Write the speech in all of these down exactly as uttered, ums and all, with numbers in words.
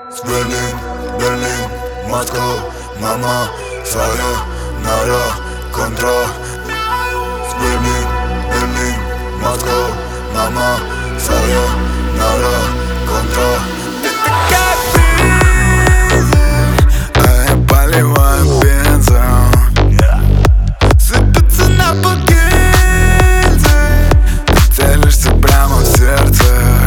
Berlin, Berlin, Moskau, mama, sayonara, kontra. Berlin, Berlin, Moskau, mama, sayonara, kontra. А я поливаю бензин, сыпется на гильзы. Ты целишься прямо в сердце.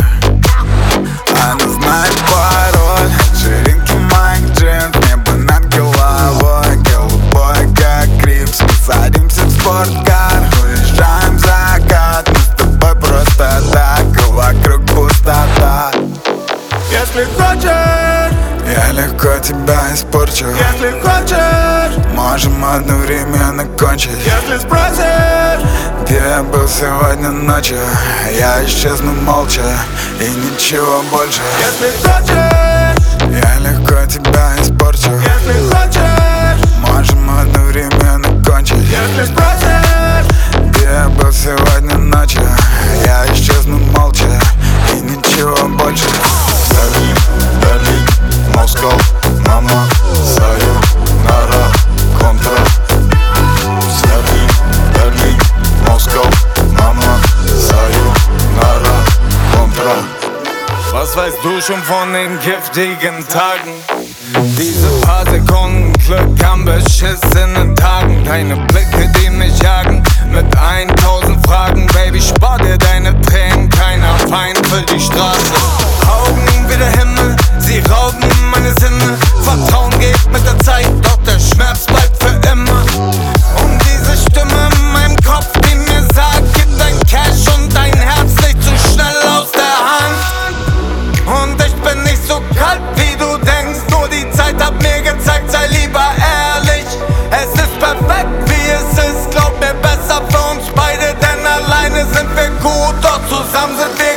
Она знает пароль от ширинки моих джинс. Небо над головой, голубой как крипс. Мы садимся в спорткар, уезжаем в закат. Мы с тобой просто так, а вокруг пустота. Если хочешь, я легко тебя испорчу. Если хочешь, можем одновременно кончить. Если спросишь, где я был сегодня ночью, я исчезну молча и ничего больше. Если хочешь, я легко тебя испорчу. Если хочешь, можем одновременно кончить. Если спросишь, где я был сегодня ночью, я исчезну молча и ничего больше. Берлин, Берлин, Москва, мама, sayonara, контра. Берлин, Берлin, Moskau, Mama, sayonara, kontra. Was weißt du schon von den giftigen Tagen? Diese paar Sekunden Glück an beschissenen Tagen. Deine Blicke, die mich jagen mit tausend Fragen. Baby, spar dir deine Tränen, keiner Feind für die Straße. Augen wie der Himmel, sie rauben meine Sinne. Vertrauen geht mit der Zeit, doch der Schmerz bleibt für immer. Und diese Stimme in meinem Kopf, die mir sagt, gib dein Cash und dein Herz nicht zu schnell aus der Hand. Und ich bin nicht so kalt, wie du denkst. Nur die Zeit hat mir gezeigt, sei lieber ehrlich. Es ist perfekt, wie es ist. Glaub mir, besser für uns beide, denn alleine sind wir gut, doch zusammen sind wir